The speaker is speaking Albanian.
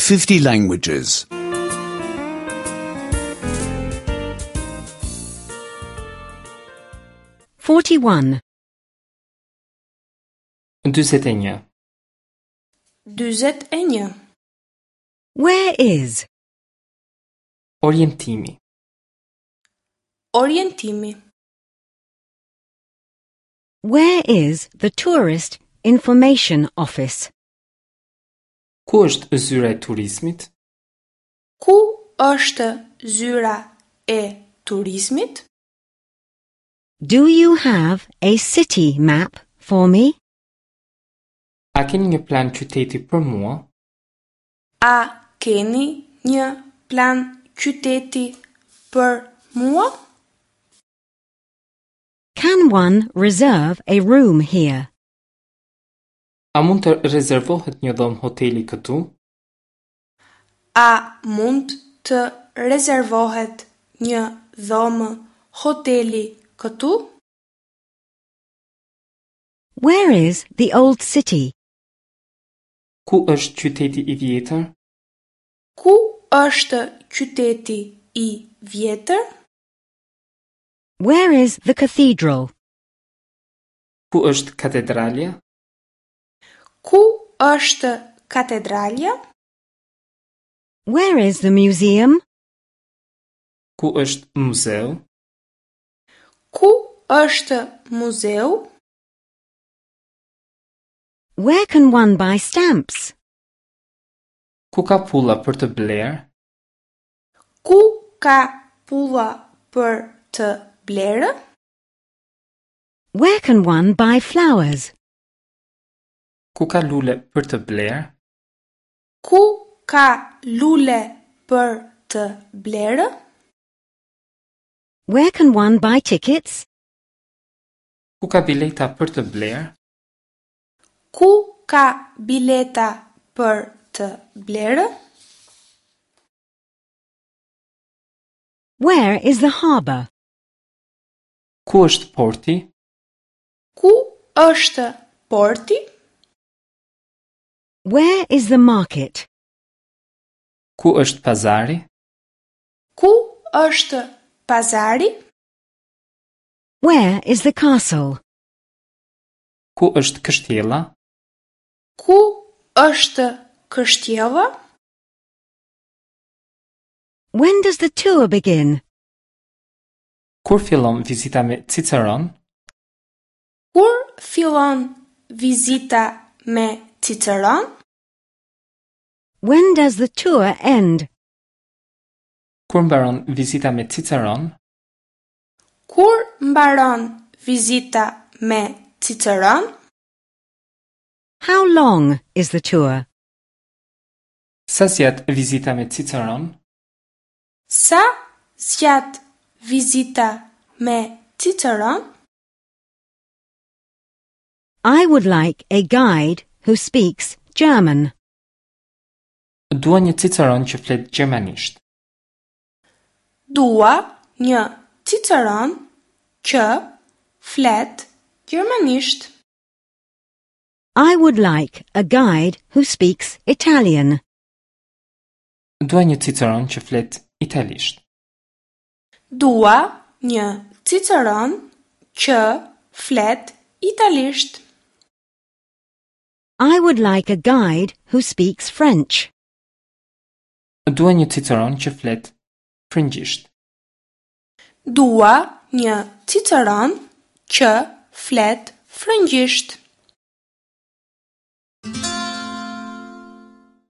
50 languages. 41. 41. 41. Where is? Orientimi. Orientimi. Where is the Tourist Information Office? Ku është zyra e turizmit? Ku është zyra e turizmit? Do you have a city map for me? A keni një plan qyteti për mua? A keni një plan qyteti për mua? Can one reserve a room here? A mund të rezervohet një dhomë hoteli këtu? A mund të rezervohet një dhomë hoteli këtu? Where is the old city? Ku është qyteti i vjetër? Ku është qyteti i vjetër? Where is the cathedral? Ku është katedralja? Ku është katedralja? Where is the museum? Ku është muzeu? Ku është muzeu? Where can one buy stamps? Ku ka pulla për të blerë? Ku ka pulla për të blerë? Where can one buy flowers? Ku ka lule për të blerë? Ku ka lule për të blerë? Where can one buy tickets? Ku ka bileta për të blerë? Ku ka bileta për të blerë? Where is the harbor? Ku është porti? Ku është porti? Where is the market? Ku është pazari? Ku është pazari? Where is the castle? Ku është kështjella? Ku është kështjella? When does the tour begin? Kur fillon vizita me Ciceron? Kur fillon vizita me Ciceron? When does the tour end? Kur mbaron vizita me Ciceron? Kur mbaron vizita me Ciceron? How long is the tour? Sa zjat vizita me Ciceron? Sa zjat vizita me Ciceron? I would like a guide who speaks German. Dua një Ciceron që flet gjermanisht. Dua një Ciceron që flet gjermanisht. I would like a guide who speaks Italian. Dua një Ciceron që flet italisht. Dua një Ciceron që flet italisht. I would like a guide who speaks French. Dua një Ciceron që flet frëngjisht. Dua një Ciceron që flet frëngjisht.